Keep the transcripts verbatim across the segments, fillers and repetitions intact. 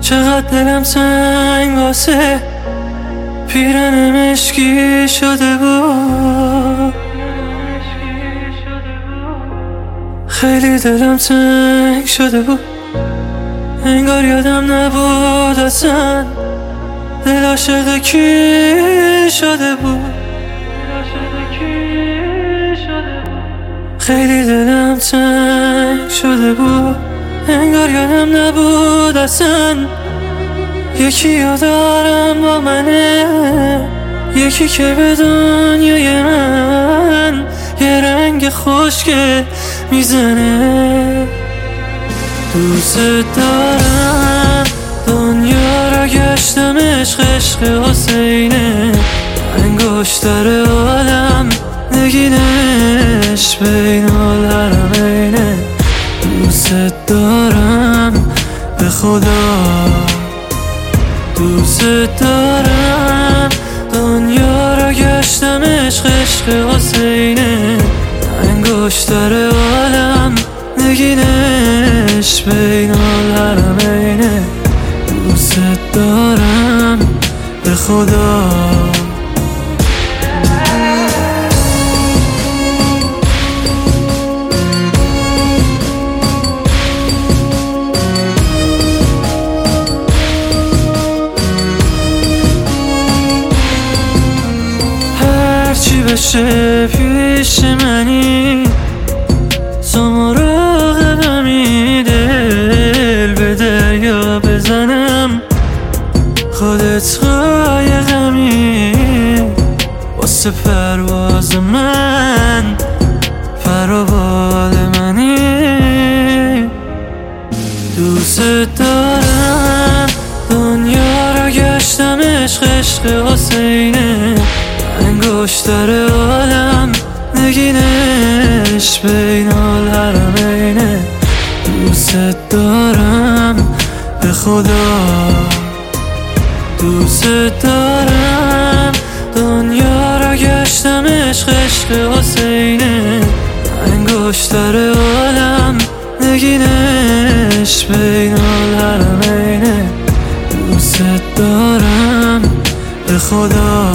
چقدر دلم تنگ واسه پیرن مشکی شده بود، خیلی دلم تنگ شده بود. انگار یادم نبود اصلا دل عاشق کی شده بود. خیلی دلم تنگ شده بود. انگار یادم نبود اصلا یکی رو دارم با منه، یکی که به دنیای من یه رنگ خوشگل میزنه. دوست دارم دنیا را گشتم، عشق عشق حسینه، انگشتر عالم نگینش بین الحرمینه. دوست دارم به خدا، دوست دارم دنیا را گشتم، عشق عشق حسینه، انگشتر عالم نگینش بین الحرمینه. دوست دارم به خدا. هرچی بشه پیش منی، تو مراقبمی، دل به دریا بزنم، خودت قایقمی واسه پرواز من، پروبال منی. دوست دارم دنیا را گشتم، عشق عشق حسینه، انگشتر عالم نگینش بین الحرمینه. دوست دارم به خدا، دوست دارم دنیا را گشتم، عشق عشق حسینه، انگشتر عالم نگینش بین الحرمینه. دوست دارم به خدا.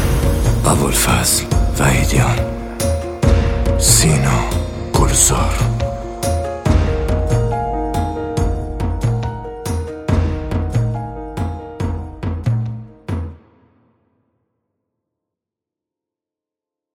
ابوالفضل وحیدیان، سینا گلزار.